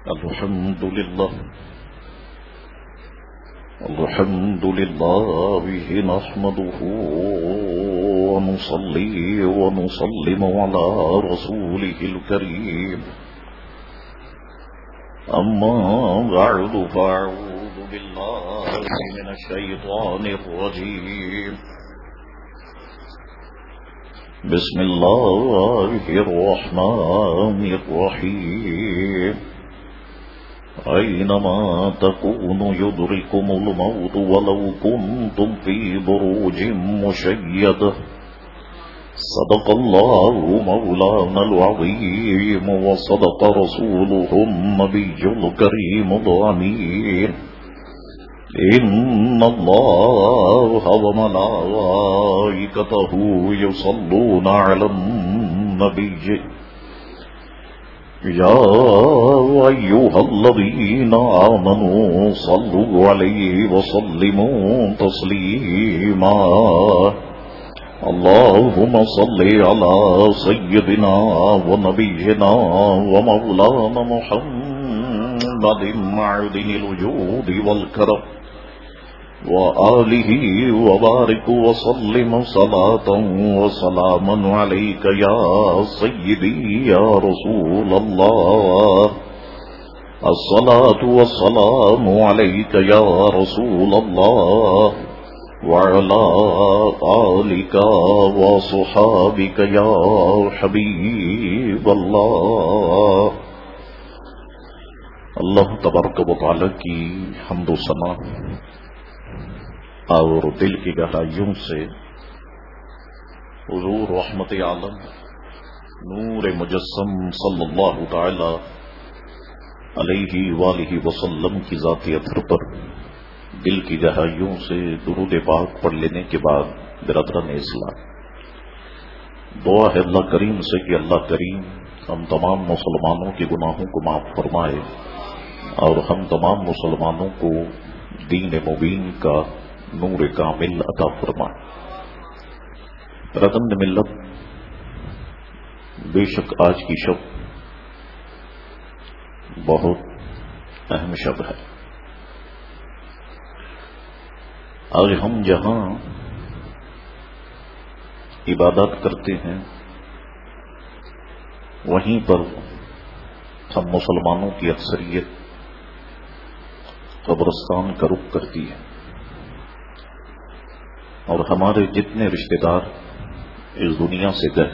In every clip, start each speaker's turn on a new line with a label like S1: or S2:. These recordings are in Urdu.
S1: الحمد لله نحمده ونصلي ونسلم على رسوله الكريم. أما بعد فأعوذ بالله من الشيطان الرجيم. بسم الله الرحمن الرحيم. أينما تكونوا يدرككم الموت ولو كنتم في بروج مشيدة. صدق الله مولانا العظيم وصدق رسوله النبي الكريم الأمين. إن الله وملائكته يصلون على النبي يا أيها الذين آمنوا صلوا عليه وسلموا تسليما. اللهم صل على سيدنا ونبينا ومولانا محمد معدن الوجود والكرم وآله وبارك وسلم صلاة وسلاما عليك يا سيدي يا رسول الله. الصلاة والسلام عليك يا رسول الله وعلى آلك وصحابك يا حبيب الله. اللہ تبارک و تعالی کی حمد و ثنا اور دل کی گہرائیوں سے حضور رحمت عالم نور مجسم صلی اللہ تعالی علیہ وآلہ وسلم کی ذات اطہر پر دل کی گہرائیوں سے درود پاک پڑھ لینے کے بعد برادران اسلام، دعا ہے اللہ کریم سے کہ اللہ کریم ہم تمام مسلمانوں کے گناہوں کو معاف فرمائے اور ہم تمام مسلمانوں کو دین مبین کا نور کامل عطا فرمائے. رتن ملت، بے شک آج کی شب بہت اہم شب ہے. آج ہم جہاں عبادت کرتے ہیں وہیں پر ہم مسلمانوں کی اکثریت قبرستان کا رخ کرتی ہے، اور ہمارے جتنے رشتہ دار اس دنیا سے گئے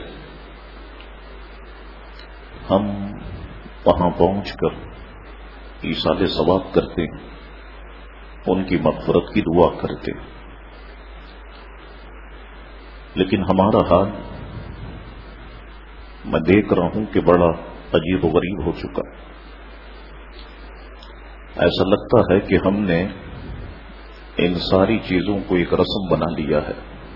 S1: ہم وہاں پہنچ کر ایصال ثواب کرتے ہیں، ان کی مغفرت کی دعا کرتے ہیں. لیکن ہمارا حال میں دیکھ رہا ہوں کہ بڑا عجیب و غریب ہو چکا. ایسا لگتا ہے کہ ہم نے ان ساری چیزوں کو ایک رسم بنا لیا ہے.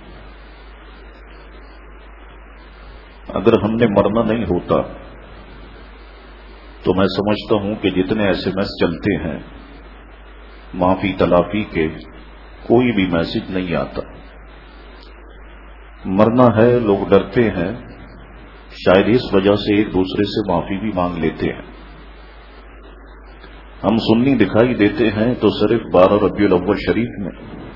S1: اگر ہم نے مرنا نہیں ہوتا تو میں سمجھتا ہوں کہ جتنے SMS چلتے ہیں معافی تلافی کے، کوئی بھی میسج نہیں آتا. مرنا ہے، لوگ ڈرتے ہیں، شاید اس وجہ سے ایک دوسرے سے معافی بھی مانگ لیتے ہیں. ہم سنی دکھائی دیتے ہیں تو صرف 12 ربیع الاول شریف میں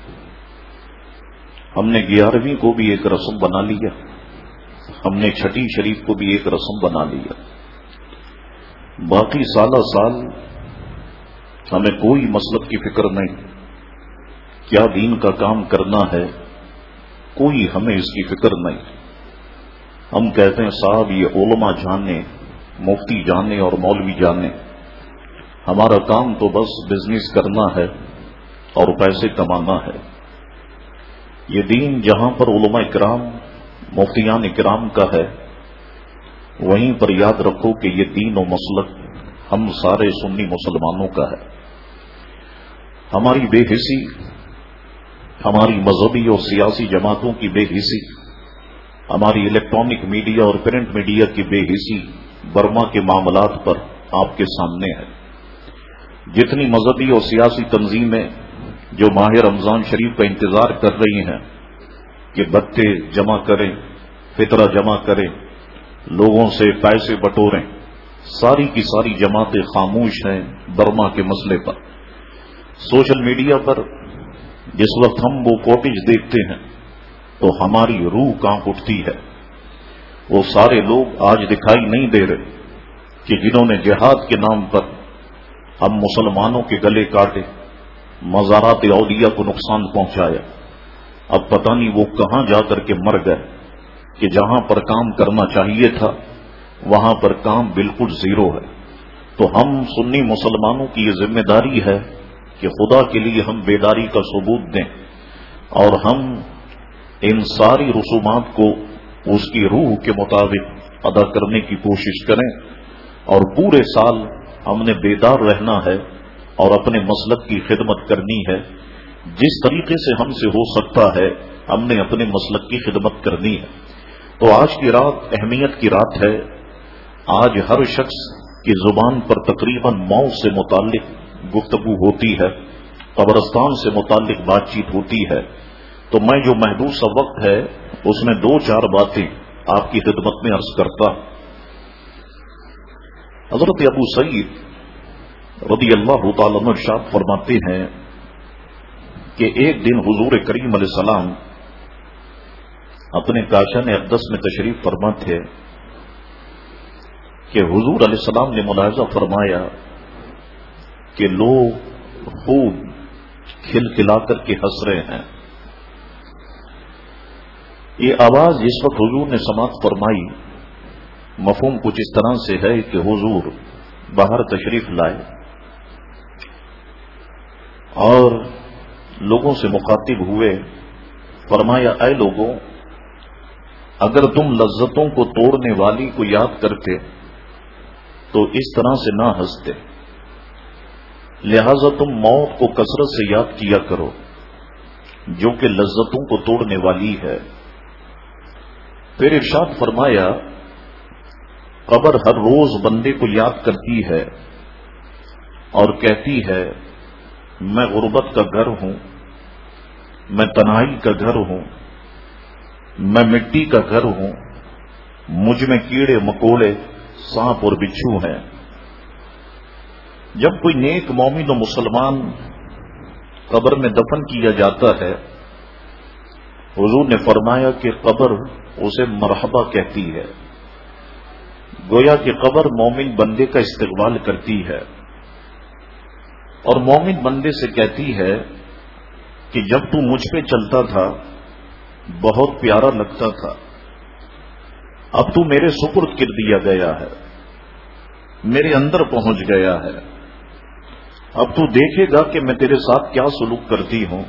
S1: ہم نے 11ویں کو بھی ایک رسم بنا لیا، ہم نے چھٹی شریف کو بھی ایک رسم بنا لیا. باقی سالہ سال ہمیں کوئی مسلک کی فکر نہیں، کیا دین کا کام کرنا ہے کوئی ہمیں اس کی فکر نہیں. ہم کہتے ہیں صاحب یہ علماء جانے، مفتی جانے اور مولوی جانے، ہمارا کام تو بس بزنس کرنا ہے اور پیسے کمانا ہے. یہ دین جہاں پر علماء کرام مفتیان کرام کا ہے وہیں پر یاد رکھو کہ یہ دین و مسلک ہم سارے سنی مسلمانوں کا ہے. ہماری بے حسی، ہماری مذہبی اور سیاسی جماعتوں کی بے حسی، ہماری الیکٹرانک میڈیا اور پرنٹ میڈیا کی بے حسی برما کے معاملات پر آپ کے سامنے ہے. جتنی مذہبی اور سیاسی تنظیمیں جو ماہ رمضان شریف کا انتظار کر رہی ہیں کہ بتے جمع کریں، فطرہ جمع کریں، لوگوں سے پیسے بٹوریں، ساری کی ساری جماعتیں خاموش ہیں برما کے مسئلے پر. سوشل میڈیا پر جس وقت ہم وہ فوٹیج دیکھتے ہیں تو ہماری روح کانپ اٹھتی ہے. وہ سارے لوگ آج دکھائی نہیں دے رہے کہ جنہوں نے جہاد کے نام پر ہم مسلمانوں کے گلے کاٹے، مزارات اولیاء کو نقصان پہنچایا. اب پتہ نہیں وہ کہاں جا کر کے مر گئے کہ جہاں پر کام کرنا چاہیے تھا وہاں پر کام بالکل زیرو ہے. تو ہم سنی مسلمانوں کی یہ ذمہ داری ہے کہ خدا کے لیے ہم بیداری کا ثبوت دیں اور ہم ان ساری رسومات کو اس کی روح کے مطابق ادا کرنے کی کوشش کریں. اور پورے سال ہم نے بیدار رہنا ہے اور اپنے مسلک کی خدمت کرنی ہے. جس طریقے سے ہم سے ہو سکتا ہے ہم نے اپنے مسلک کی خدمت کرنی ہے. تو آج کی رات اہمیت کی رات ہے. آج ہر شخص کی زبان پر تقریباً موت سے متعلق گفتگو ہوتی ہے، قبرستان سے متعلق بات چیت ہوتی ہے. تو میں جو محدود سا وقت ہے اس میں 2-4 باتیں آپ کی خدمت میں عرض کرتا. حضرت ابو سعید رضی اللہ تعالی عنہ ارشاد فرماتے ہیں کہ ایک دن حضور کریم علیہ السلام اپنے کاشان اقدس میں تشریف فرما تھے کہ حضور علیہ السلام نے ملاحظہ فرمایا کہ لوگ خوب کھلکھلا کر کے ہنس رہے ہیں. یہ آواز جس وقت حضور نے سماعت فرمائی مفہوم کچھ اس طرح سے ہے کہ حضور باہر تشریف لائے اور لوگوں سے مخاطب ہوئے. فرمایا اے لوگوں، اگر تم لذتوں کو توڑنے والی کو یاد کرتے تو اس طرح سے نہ ہنستے، لہذا تم موت کو کثرت سے یاد کیا کرو جو کہ لذتوں کو توڑنے والی ہے. پھر ارشاد فرمایا قبر ہر روز بندے کو یاد کرتی ہے اور کہتی ہے میں غربت کا گھر ہوں، میں تنہائی کا گھر ہوں، میں مٹی کا گھر ہوں، مجھ میں کیڑے مکوڑے سانپ اور بچھو ہیں. جب کوئی نیک مومن و مسلمان قبر میں دفن کیا جاتا ہے حضور نے فرمایا کہ قبر اسے مرحبا کہتی ہے. گویا کہ قبر مومن بندے کا استقبال کرتی ہے اور مومن بندے سے کہتی ہے کہ جب تو مجھ پہ چلتا تھا بہت پیارا لگتا تھا، اب تو میرے سپرد کر دیا گیا ہے، میرے اندر پہنچ گیا ہے، اب تو دیکھے گا کہ میں تیرے ساتھ کیا سلوک کرتی ہوں.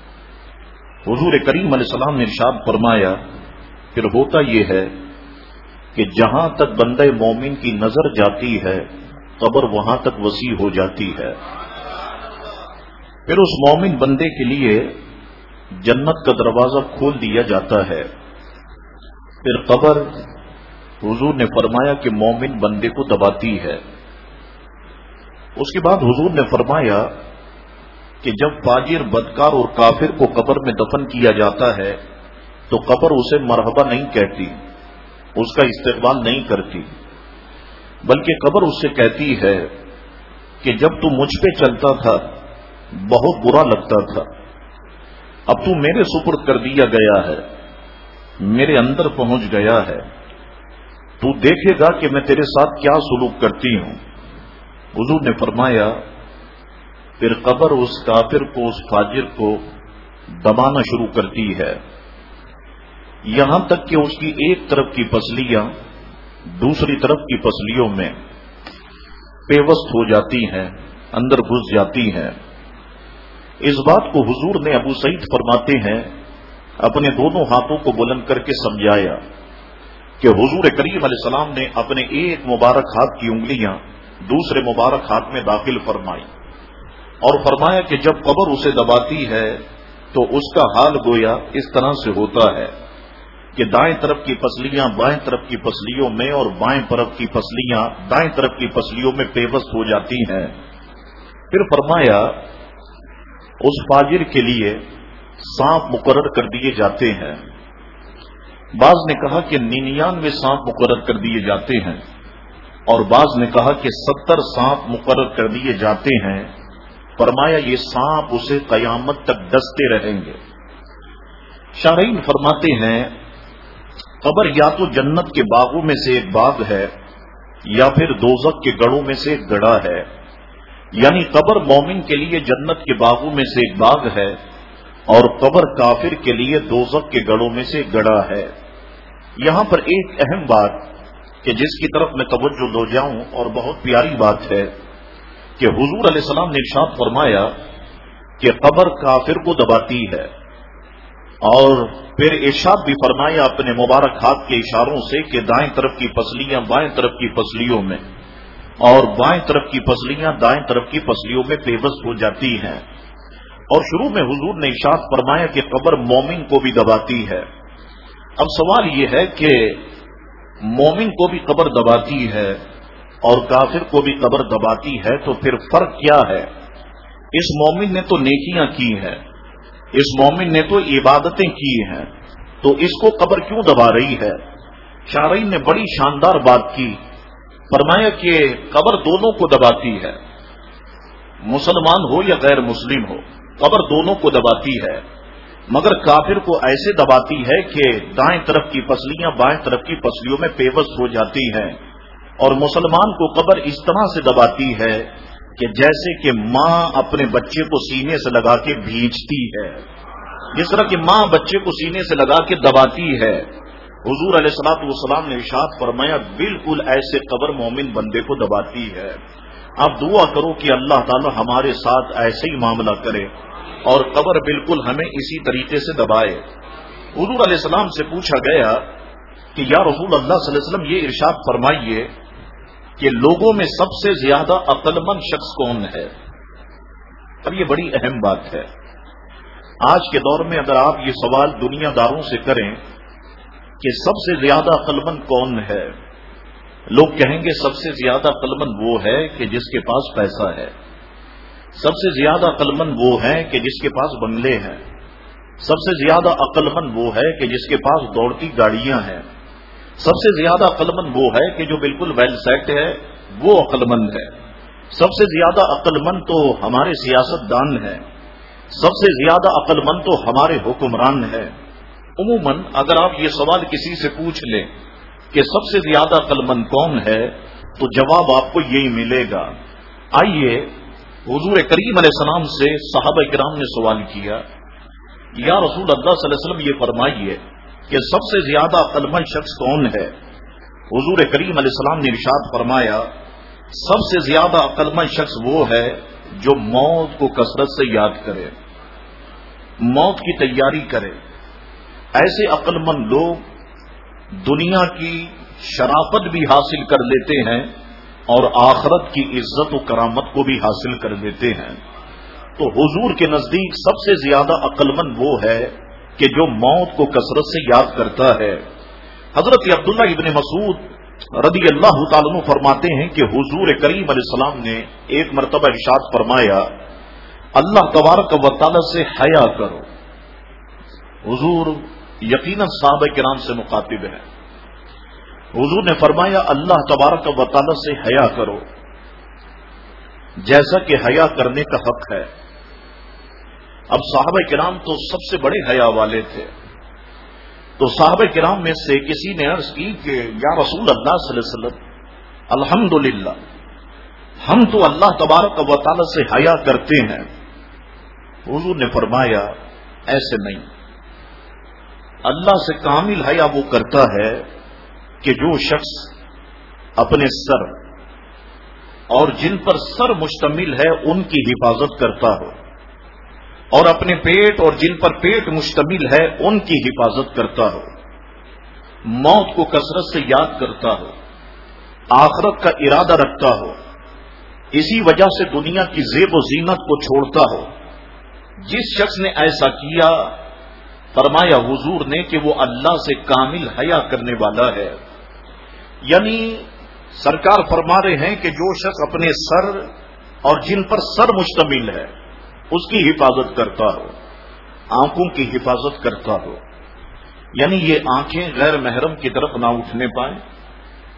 S1: حضور کریم علیہ السلام نے ارشاد فرمایا پھر ہوتا یہ ہے کہ جہاں تک بندہ مومن کی نظر جاتی ہے قبر وہاں تک وسیع ہو جاتی ہے. پھر اس مومن بندے کے لیے جنت کا دروازہ کھول دیا جاتا ہے. پھر قبر حضور نے فرمایا کہ مومن بندے کو دباتی ہے. اس کے بعد حضور نے فرمایا کہ جب فاجر بدکار اور کافر کو قبر میں دفن کیا جاتا ہے تو قبر اسے مرحبا نہیں کہتی، اس کا استقبال نہیں کرتی، بلکہ قبر اس سے کہتی ہے کہ جب تو مجھ پہ چلتا تھا بہت برا لگتا تھا، اب تو میرے سپرد کر دیا گیا ہے، میرے اندر پہنچ گیا ہے، تو دیکھے گا کہ میں تیرے ساتھ کیا سلوک کرتی ہوں. حضور نے فرمایا پھر قبر اس کافر کو اس فاجر کو دبانا شروع کرتی ہے یہاں تک کہ اس کی ایک طرف کی پسلیاں دوسری طرف کی پسلیوں میں پیوست ہو جاتی ہیں، اندر گھس جاتی ہیں. اس بات کو حضور نے ابو سعید فرماتے ہیں اپنے دونوں ہاتھوں کو بلند کر کے سمجھایا کہ حضور کریم علیہ السلام نے اپنے ایک مبارک ہاتھ کی انگلیاں دوسرے مبارک ہاتھ میں داخل فرمائی اور فرمایا کہ جب قبر اسے دباتی ہے تو اس کا حال گویا اس طرح سے ہوتا ہے کہ دائیں طرف کی پسلیاں بائیں طرف کی پسلیوں میں اور بائیں طرف کی پسلیاں دائیں طرف کی پسلیوں میں پیوست ہو جاتی ہیں. پھر فرمایا اس فاجر کے لیے سانپ مقرر کر دیے جاتے ہیں. بعض نے کہا کہ 99 سانپ مقرر کر دیے جاتے ہیں. اور بعض نے کہا کہ 70 سانپ مقرر کر دیے جاتے ہیں. فرمایا یہ سانپ اسے قیامت تک ڈستے رہیں گے. شارحین فرماتے ہیں قبر یا تو جنت کے باغوں میں سے ایک باغ ہے یا پھر دوزخ کے گڑھوں میں سے ایک گڑھا ہے. یعنی قبر مومن کے لیے جنت کے باغوں میں سے ایک باغ ہے اور قبر کافر کے لیے دوزخ کے گڑھوں میں سے ایک گڑھا ہے. یہاں پر ایک اہم بات کہ جس کی طرف میں توجہ دو جاؤں اور بہت پیاری بات ہے کہ حضور علیہ السلام نے ارشاد فرمایا کہ قبر کافر کو دباتی ہے، اور پھر ارشاد بھی فرمایا اپنے مبارک ہاتھ کے اشاروں سے کہ دائیں طرف کی پسلیاں بائیں طرف کی پسلیوں میں اور بائیں طرف کی پسلیاں دائیں طرف کی پسلیوں میں پیوست ہو جاتی ہیں. اور شروع میں حضور نے ارشاد فرمایا کہ قبر مومن کو بھی دباتی ہے. اب سوال یہ ہے کہ مومن کو بھی قبر دباتی ہے اور کافر کو بھی قبر دباتی ہے، تو پھر فرق کیا ہے؟ اس مومن نے تو نیکیاں کی ہیں، اس مومن نے تو عبادتیں کی ہیں، تو اس کو قبر کیوں دبا رہی ہے؟ شارحین نے بڑی شاندار بات کی. فرمایا کہ قبر دونوں کو دباتی ہے، مسلمان ہو یا غیر مسلم ہو، قبر دونوں کو دباتی ہے، مگر کافر کو ایسے دباتی ہے کہ دائیں طرف کی پسلیاں بائیں طرف کی پسلیوں میں پیوست ہو جاتی ہیں. اور مسلمان کو قبر اس طرح سے دباتی ہے کہ جیسے کہ ماں اپنے بچے کو سینے سے لگا کے بھیجتی ہے، جس طرح کہ ماں بچے کو سینے سے لگا کے دباتی ہے. حضور علیہ الصلوۃ والسلام نے ارشاد فرمایا بالکل ایسے قبر مومن بندے کو دباتی ہے. آپ دعا کرو کہ اللہ تعالی ہمارے ساتھ ایسے ہی معاملہ کرے اور قبر بالکل ہمیں اسی طریقے سے دبائے. حضور علیہ السلام سے پوچھا گیا کہ یا رسول اللہ صلی اللہ علیہ وسلم یہ ارشاد فرمائیے کہ لوگوں میں سب سے زیادہ عقل مند شخص کون ہے؟ اب یہ بڑی اہم بات ہے. آج کے دور میں اگر آپ یہ سوال دنیا داروں سے کریں کہ سب سے زیادہ عقل مند کون ہے، لوگ کہیں گے سب سے زیادہ عقل مند وہ ہے کہ جس کے پاس پیسہ ہے، سب سے زیادہ عقل مند وہ ہے کہ جس کے پاس بنگلے ہیں، سب سے زیادہ عقل مند وہ ہے کہ جس کے پاس دوڑتی گاڑیاں ہیں، سب سے زیادہ عقل مند وہ ہے کہ جو بالکل ویل سیٹ ہے، وہ عقل مند ہے. سب سے زیادہ عقل مند تو ہمارے سیاست دان ہیں، سب سے زیادہ عقل مند تو ہمارے حکمران ہیں. عموماً اگر آپ یہ سوال کسی سے پوچھ لیں کہ سب سے زیادہ عقل مند کون ہے تو جواب آپ کو یہی ملے گا. آئیے حضور کریم علیہ السلام سے صحابہ کرام نے سوال کیا، یا رسول اللہ صلی اللہ علیہ وسلم یہ فرمائیے کہ سب سے زیادہ عقل مند شخص کون ہے؟ حضور کریم علیہ السلام نے ارشاد فرمایا سب سے زیادہ عقل مند شخص وہ ہے جو موت کو کثرت سے یاد کرے، موت کی تیاری کرے. ایسے عقل مند لوگ دنیا کی شرافت بھی حاصل کر لیتے ہیں اور آخرت کی عزت و کرامت کو بھی حاصل کر لیتے ہیں. تو حضور کے نزدیک سب سے زیادہ عقل مند وہ ہے کہ جو موت کو کثرت سے یاد کرتا ہے. حضرت عبداللہ ابن مسعود رضی اللہ تعالیٰ عنہ فرماتے ہیں کہ حضور کریم علیہ السلام نے ایک مرتبہ ارشاد فرمایا اللہ تبارک و تعالی سے حیا کرو. حضور یقیناً صحابہ کرام سے مخاطب ہے. حضور نے فرمایا اللہ تبارک و تعالی سے حیا کرو جیسا کہ حیا کرنے کا حق ہے. اب صحابہ کرام تو سب سے بڑے حیا والے تھے، تو صحابہ کرام میں سے کسی نے عرض کی کہ یا رسول اللہ صلی اللہ علیہ وسلم الحمدللہ ہم تو اللہ تبارک و تعالی سے حیا کرتے ہیں. حضور نے فرمایا ایسے نہیں، اللہ سے کامل حیا وہ کرتا ہے کہ جو شخص اپنے سر اور جن پر سر مشتمل ہے ان کی حفاظت کرتا ہو، اور اپنے پیٹ اور جن پر پیٹ مشتمل ہے ان کی حفاظت کرتا ہو، موت کو کثرت سے یاد کرتا ہو، آخرت کا ارادہ رکھتا ہو، اسی وجہ سے دنیا کی زیب و زینت کو چھوڑتا ہو. جس شخص نے ایسا کیا فرمایا حضور نے کہ وہ اللہ سے کامل حیا کرنے والا ہے. یعنی سرکار فرما رہے ہیں کہ جو شخص اپنے سر اور جن پر سر مشتمل ہے اس کی حفاظت کرتا ہو، آنکھوں کی حفاظت کرتا ہو، یعنی یہ آنکھیں غیر محرم کی طرف نہ اٹھنے پائیں،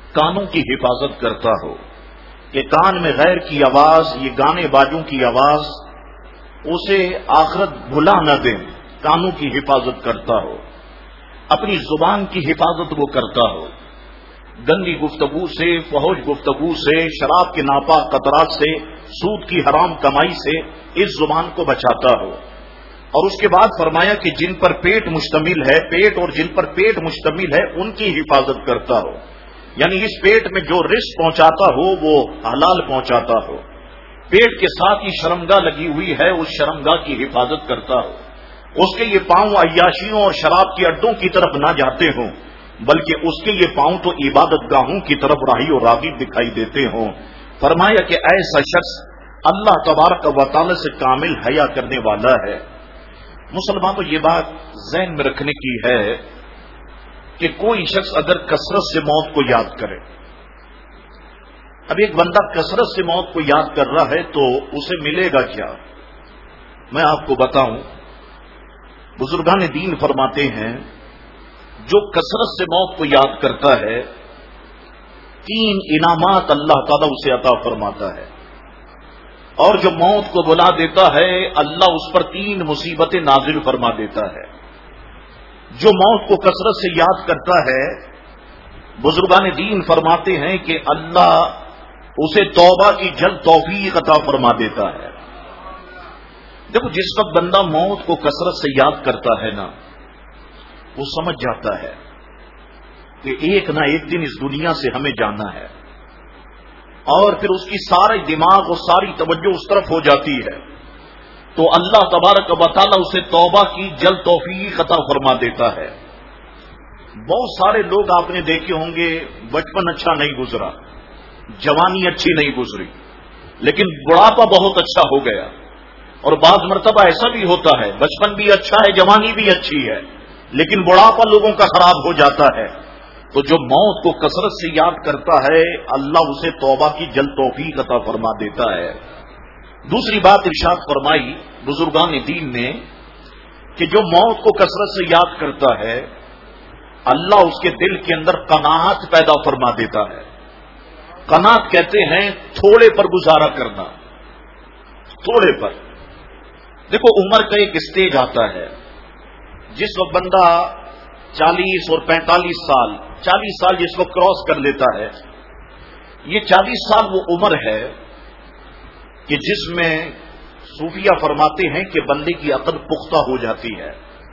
S1: کانوں کی حفاظت کرتا ہو کہ کان میں غیر کی آواز، یہ گانے باجوں کی آواز اسے آخرت بھلا نہ دے، کانوں کی حفاظت کرتا ہو، اپنی زبان کی حفاظت وہ کرتا ہو، گندی گفتگو سے، فحش گفتگو سے، شراب کے ناپاک قطرات سے، سود کی حرام کمائی سے اس زبان کو بچاتا ہو۔ اور اس کے بعد فرمایا کہ جن پر پیٹ مشتمل ہے، پیٹ اور جن پر پیٹ مشتمل ہے ان کی حفاظت کرتا ہو، یعنی اس پیٹ میں جو رزق پہنچاتا ہو وہ حلال پہنچاتا ہو۔ پیٹ کے ساتھ ہی شرمگاہ لگی ہوئی ہے، اس شرمگاہ کی حفاظت کرتا ہو، اس کے یہ پاؤں عیاشیوں اور شراب کے اڈوں کی طرف نہ جاتے ہوں، بلکہ اس کے یہ پاؤں تو عبادت گاہوں کی طرف راہی و راغب دکھائی دیتے ہوں۔ فرمایا کہ ایسا شخص اللہ تبارک و تعالی سے کامل حیا کرنے والا ہے۔ مسلمانوں یہ بات ذہن میں رکھنے کی ہے کہ کوئی شخص اگر کثرت سے موت کو یاد کرے، اب ایک بندہ کثرت سے موت کو یاد کر رہا ہے تو اسے ملے گا کیا؟ میں آپ کو بتاؤں، بزرگان دین فرماتے ہیں جو کثرت سے موت کو یاد کرتا ہے 3 انعامات اللہ تعالیٰ اسے عطا فرماتا ہے، اور جو موت کو بلا دیتا ہے اللہ اس پر 3 مصیبتیں نازل فرما دیتا ہے۔ جو موت کو کثرت سے یاد کرتا ہے، بزرگان دین فرماتے ہیں کہ اللہ اسے توبہ کی جلد توفیق عطا فرما دیتا ہے۔ دیکھو، جس وقت بندہ موت کو کثرت سے یاد کرتا ہے نا، وہ سمجھ جاتا ہے کہ ایک نہ ایک دن اس دنیا سے ہمیں جانا ہے، اور پھر اس کی سارے دماغ اور ساری توجہ اس طرف ہو جاتی ہے، تو اللہ تبارک و تعالی اسے توبہ کی جلد توفیق عطا فرما دیتا ہے۔ بہت سارے لوگ آپ نے دیکھے ہوں گے، بچپن اچھا نہیں گزرا، جوانی اچھی نہیں گزری، لیکن بڑھاپا بہت اچھا ہو گیا، اور بعض مرتبہ ایسا بھی ہوتا ہے بچپن بھی اچھا ہے، جوانی بھی اچھی ہے، لیکن بڑھاپا لوگوں کا خراب ہو جاتا ہے۔ تو جو موت کو کثرت سے یاد کرتا ہے اللہ اسے توبہ کی جلد توفیق عطا فرما دیتا ہے۔ دوسری بات ارشاد فرمائی بزرگان دین نے کہ جو موت کو کثرت سے یاد کرتا ہے اللہ اس کے دل کے اندر قناعت پیدا فرما دیتا ہے۔ قناعت کہتے ہیں تھوڑے پر گزارا کرنا، تھوڑے پر۔ دیکھو، عمر کا ایک اسٹیج آتا ہے جس وقت بندہ 40 اور 45 سال، 40 سال جس وقت کراس کر لیتا ہے، یہ 40 سال وہ عمر ہے کہ جس میں صوفیہ فرماتے ہیں کہ بندے کی عقل پختہ ہو جاتی ہے،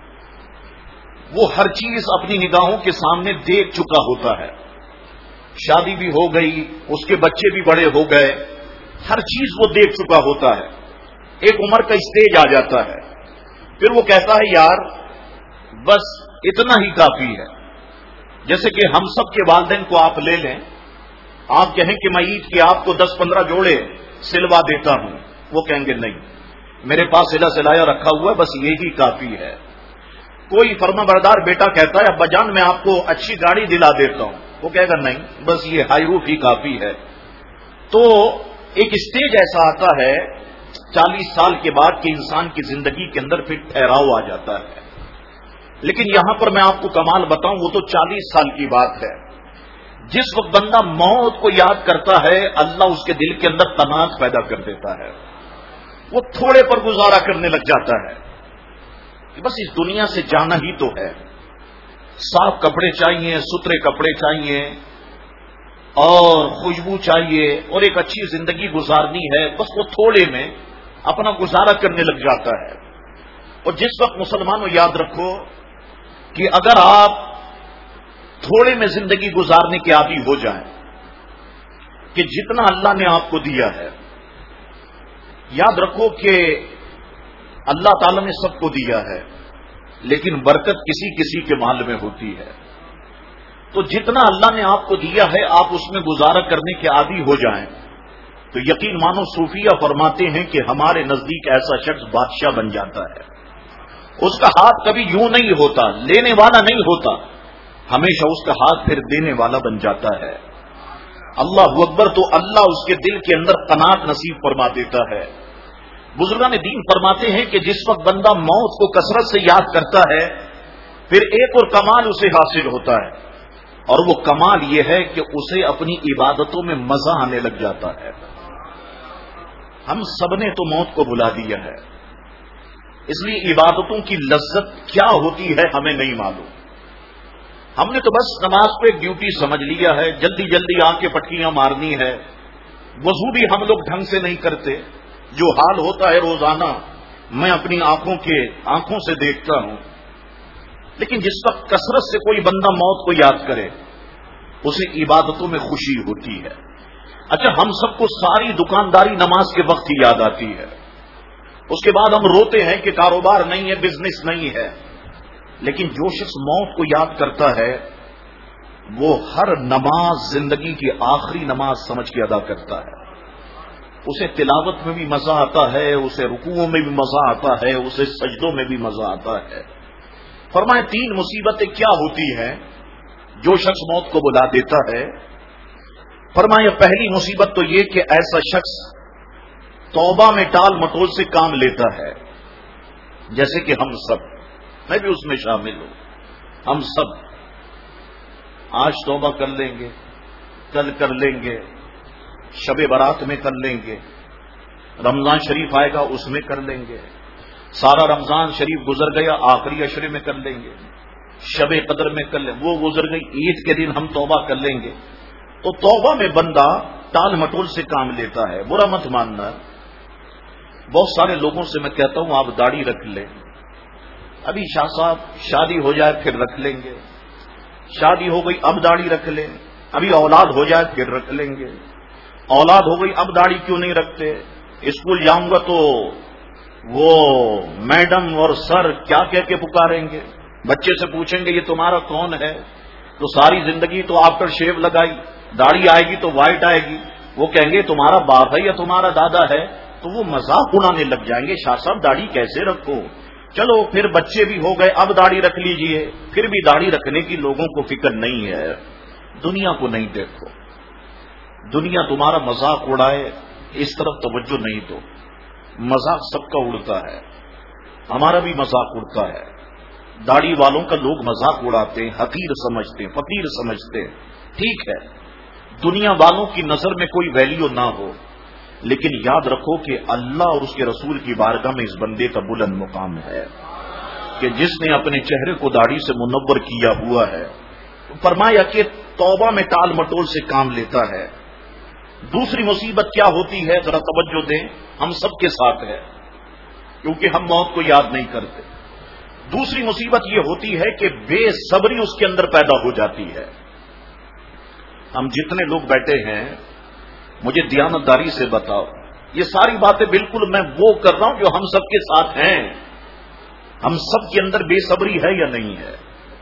S1: وہ ہر چیز اپنی نگاہوں کے سامنے دیکھ چکا ہوتا ہے، شادی بھی ہو گئی، اس کے بچے بھی بڑے ہو گئے، ہر چیز وہ دیکھ چکا ہوتا ہے۔ ایک عمر کا اسٹیج آ جاتا ہے، پھر وہ کہتا ہے یار بس اتنا ہی کافی ہے۔ جیسے کہ ہم سب کے والدین کو آپ لے لیں، آپ کہیں کہ میں عید کے آپ کو 10-15 جوڑے سلوا دیتا ہوں، وہ کہیں گے نہیں، میرے پاس سلا سلایا رکھا ہوا ہے، بس یہی کافی ہے۔ کوئی فرما بردار بیٹا کہتا ہے ابا جان میں آپ کو اچھی گاڑی دلا دیتا ہوں، وہ کہے گا نہیں، بس یہ ہائی روف ہی کافی ہے۔ تو ایک اسٹیج ایسا آتا ہے 40 سال کے بعد کہ انسان کی زندگی کے اندر پھر ٹھہراؤ آ جاتا ہے۔ لیکن یہاں پر میں آپ کو کمال بتاؤں، وہ تو 40 سال کی بات ہے۔ جس وقت بندہ موت کو یاد کرتا ہے اللہ اس کے دل کے اندر قناعت پیدا کر دیتا ہے، وہ تھوڑے پر گزارا کرنے لگ جاتا ہے کہ بس اس دنیا سے جانا ہی تو ہے، صاف کپڑے چاہیے، ستھرے کپڑے چاہیے، اور خوشبو چاہیے، اور ایک اچھی زندگی گزارنی ہے، بس وہ تھوڑے میں اپنا گزارا کرنے لگ جاتا ہے۔ اور جس وقت مسلمانوں یاد رکھو کہ اگر آپ تھوڑے میں زندگی گزارنے کے عادی ہو جائیں کہ جتنا اللہ نے آپ کو دیا ہے، یاد رکھو کہ اللہ تعالی نے سب کو دیا ہے، لیکن برکت کسی کسی کے مال میں ہوتی ہے۔ تو جتنا اللہ نے آپ کو دیا ہے آپ اس میں گزارا کرنے کے عادی ہو جائیں تو یقین مانو صوفیہ فرماتے ہیں کہ ہمارے نزدیک ایسا شخص بادشاہ بن جاتا ہے۔ اس کا ہاتھ کبھی یوں نہیں ہوتا، لینے والا نہیں ہوتا، ہمیشہ اس کا ہاتھ پھر دینے والا بن جاتا ہے۔ اللہ اکبر! تو اللہ اس کے دل کے اندر قناعت نصیب فرما دیتا ہے۔ بزرگان دین فرماتے ہیں کہ جس وقت بندہ موت کو کثرت سے یاد کرتا ہے پھر ایک اور کمال اسے حاصل ہوتا ہے، اور وہ کمال یہ ہے کہ اسے اپنی عبادتوں میں مزہ آنے لگ جاتا ہے. ہم سب نے تو موت کو بلا دیا ہے، اس لیے عبادتوں کی لذت کیا ہوتی ہے ہمیں نہیں معلوم. ہم نے تو بس نماز کو ایک ڈیوٹی سمجھ لیا ہے، جلدی جلدی آ کے پٹکیاں مارنی ہے. وضو بھی ہم لوگ ڈھنگ سے نہیں کرتے. جو حال ہوتا ہے روزانہ میں اپنی آنکھوں سے دیکھتا ہوں. لیکن جس وقت کثرت سے کوئی بندہ موت کو یاد کرے اسے عبادتوں میں خوشی ہوتی ہے. اچھا، ہم سب کو ساری دکانداری نماز کے وقت ہی یاد آتی ہے. اس کے بعد ہم روتے ہیں کہ کاروبار نہیں ہے، بزنس نہیں ہے. لیکن جو شخص موت کو یاد کرتا ہے وہ ہر نماز زندگی کی آخری نماز سمجھ کے ادا کرتا ہے. اسے تلاوت میں بھی مزہ آتا ہے، اسے رکوعوں میں بھی مزہ آتا ہے، اسے سجدوں میں بھی مزہ آتا ہے. فرمائے 3 مصیبتیں کیا ہوتی ہیں جو شخص موت کو بلا دیتا ہے. فرمایا پہلی مصیبت تو یہ کہ ایسا شخص توبہ میں ٹال مٹول سے کام لیتا ہے. جیسے کہ ہم سب، میں بھی اس میں شامل ہوں، ہم سب آج توبہ کر لیں گے، کل کر لیں گے، شب برات میں کر لیں گے، رمضان شریف آئے گا اس میں کر لیں گے، سارا رمضان شریف گزر گیا آخری عشرے میں کر لیں گے، شب قدر میں کر لیں، وہ گزر گئی عید کے دن ہم توبہ کر لیں گے. تو توبہ میں بندہ ٹال مٹول سے کام لیتا ہے. برا مت ماننا، بہت سارے لوگوں سے میں کہتا ہوں آپ داڑھی رکھ لیں. ابھی شاہ صاحب شادی ہو جائے پھر رکھ لیں گے، شادی ہو گئی اب داڑھی رکھ لیں، ابھی اولاد ہو جائے پھر رکھ لیں گے، اولاد ہو گئی اب داڑھی کیوں نہیں رکھتے، اسکول جاؤں گا تو وہ میڈم اور سر کیا کہہ کے پکاریں گے، بچے سے پوچھیں گے یہ تمہارا کون ہے، تو ساری زندگی تو آفٹر شیو لگائی، داڑھی آئے گی تو وائٹ آئے گی، وہ کہیں گے تمہارا باپ ہے یا تمہارا دادا ہے، تو وہ مذاق اڑانے لگ جائیں گے. شاہ صاحب داڑھی کیسے رکھو، چلو پھر بچے بھی ہو گئے اب داڑھی رکھ لیجئے، پھر بھی داڑھی رکھنے کی لوگوں کو فکر نہیں ہے. دنیا کو نہیں دیکھو، دنیا تمہارا مذاق اڑائے اس طرف توجہ نہیں دو. مذاق سب کا اڑتا ہے، ہمارا بھی مذاق اڑتا ہے. داڑھی والوں کا لوگ مذاق اڑاتے ہیں، حقیر سمجھتے ہیں، فقیر سمجھتے ہیں. ٹھیک ہے، دنیا والوں کی نظر میں کوئی ویلیو نہ ہو، لیکن یاد رکھو کہ اللہ اور اس کے رسول کی بارگاہ میں اس بندے کا بلند مقام ہے کہ جس نے اپنے چہرے کو داڑھی سے منور کیا ہوا ہے. فرمایا کہ توبہ میں ٹال مٹول سے کام لیتا ہے. دوسری مصیبت کیا ہوتی ہے ذرا توجہ دیں، ہم سب کے ساتھ ہے کیونکہ ہم موت کو یاد نہیں کرتے. دوسری مصیبت یہ ہوتی ہے کہ بے صبری اس کے اندر پیدا ہو جاتی ہے. ہم جتنے لوگ بیٹھے ہیں مجھے دیانتداری سے بتاؤ، یہ ساری باتیں بالکل میں وہ کر رہا ہوں جو ہم سب کے ساتھ ہیں. ہم سب کے اندر بے صبری ہے یا نہیں ہے؟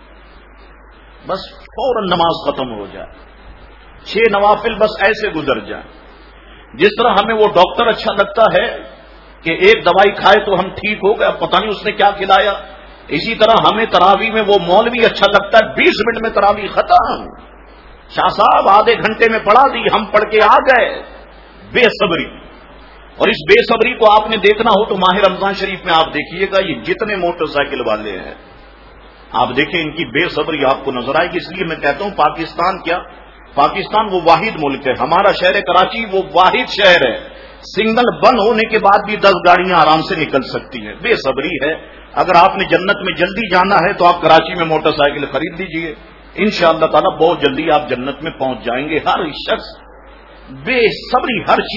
S1: بس فوراً نماز ختم ہو جائے، 6 نوافل بس ایسے گزر جائیں. جس طرح ہمیں وہ ڈاکٹر اچھا لگتا ہے کہ ایک دوائی کھائے تو ہم ٹھیک ہو گئے، پتہ نہیں اس نے کیا کھلایا، اسی طرح ہمیں تراویح میں وہ مولوی اچھا لگتا ہے 20 منٹ میں تراویح ختم، شاہ صاحب آدھے گھنٹے میں پڑھا دی، ہم پڑھ کے آ گئے. بے صبری. اور اس بے صبری کو آپ نے دیکھنا ہو تو ماہ رمضان شریف میں آپ دیکھیے گا یہ جتنے موٹر سائیکل والے ہیں آپ دیکھیں ان کی بے صبری آپ کو نظر آئے گی. اس لیے میں کہتا ہوں پاکستان وہ واحد ملک ہے، ہمارا شہر کراچی وہ واحد شہر ہے، سگنل بند ہونے کے بعد بھی 10 گاڑیاں آرام سے نکل سکتی ہیں. بے صبری ہے. اگر آپ نے جنت میں جلدی جانا ہے تو آپ کراچی میں موٹر سائیکل خرید لیجئے، انشاءاللہ تعالی بہت جلدی آپ جنت میں پہنچ جائیں گے. ہر شخص بے صبری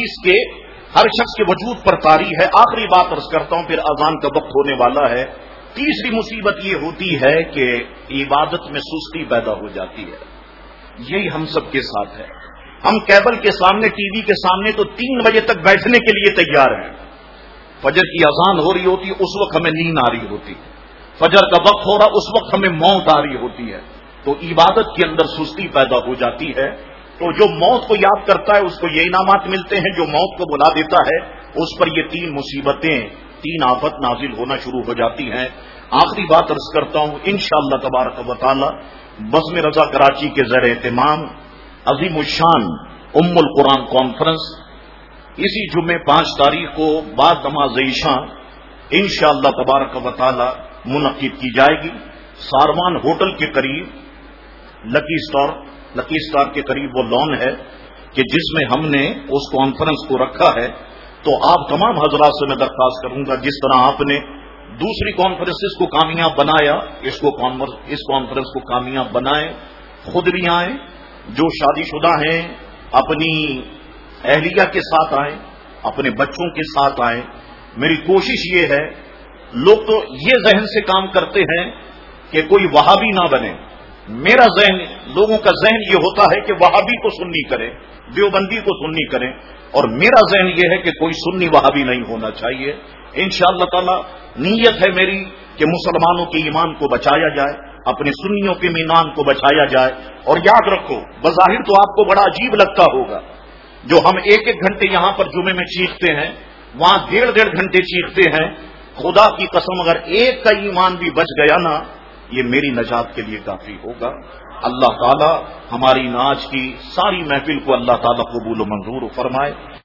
S1: ہر شخص کے وجود پر طاری ہے. آخری بات عرض کرتا ہوں پھر اذان کا وقت ہونے والا ہے. تیسری مصیبت یہ ہوتی ہے کہ عبادت میں سستی پیدا ہو جاتی ہے. یہی ہم سب کے ساتھ ہے. ہم کیبل کے سامنے، ٹی وی کے سامنے تو 3 بجے تک بیٹھنے کے لیے تیار ہیں. فجر کی اذان ہو رہی ہوتی ہے اس وقت ہمیں نیند آ رہی ہوتی ہے، فجر کا وقت ہو رہا اس وقت ہمیں موت آ رہی ہوتی ہے. تو عبادت کے اندر سستی پیدا ہو جاتی ہے. تو جو موت کو یاد کرتا ہے اس کو یہ انعامات ملتے ہیں، جو موت کو بلا دیتا ہے اس پر یہ 3 مصیبتیں، 3 آفت نازل ہونا شروع ہو جاتی ہیں. آخری بات عرض کرتا ہوں انشاءاللہ تبارک و تعالی بزم رضا کراچی کے زیر اہتمام عظیم الشان ام القرآن کانفرنس اسی جمعے 5 تاریخ کو بعد نماز عشاء انشاءاللہ تبارک و تعالی منعقد کی جائے گی. ساروان ہوٹل کے قریب لکی اسٹار کے قریب وہ لان ہے کہ جس میں ہم نے اس کانفرنس کو رکھا ہے. تو آپ تمام حضرات سے میں درخواست کروں گا، جس طرح آپ نے دوسری کانفرنسز کو کامیاب بنایا، اس کانفرنس کو کامیاب بنائیں. خود بھی آئیں، جو شادی شدہ ہیں اپنی اہلیہ کے ساتھ آئیں، اپنے بچوں کے ساتھ آئیں. میری کوشش یہ ہے، لوگ تو یہ ذہن سے کام کرتے ہیں کہ کوئی وہابی نہ بنے. میرا ذہن، لوگوں کا ذہن یہ ہوتا ہے کہ وہابی کو سنی کرے، دیوبندی کو سنی کریں، اور میرا ذہن یہ ہے کہ کوئی سنی وہابی نہیں ہونا چاہیے. انشاءاللہ تعالی نیت ہے میری کہ مسلمانوں کے ایمان کو بچایا جائے، اپنے سنیوں کے ایمان کو بچایا جائے. اور یاد رکھو، بظاہر تو آپ کو بڑا عجیب لگتا ہوگا، جو ہم ایک گھنٹے یہاں پر جمعے میں چیختے ہیں، وہاں 1.5 گھنٹے چیختے ہیں. خدا کی قسم اگر ایک کا ایمان بھی بچ گیا نا، یہ میری نجات کے لیے کافی ہوگا. اللہ تعالی ہماری ناچ کی ساری محفل کو اللہ تعالی قبول و منظور فرمائے.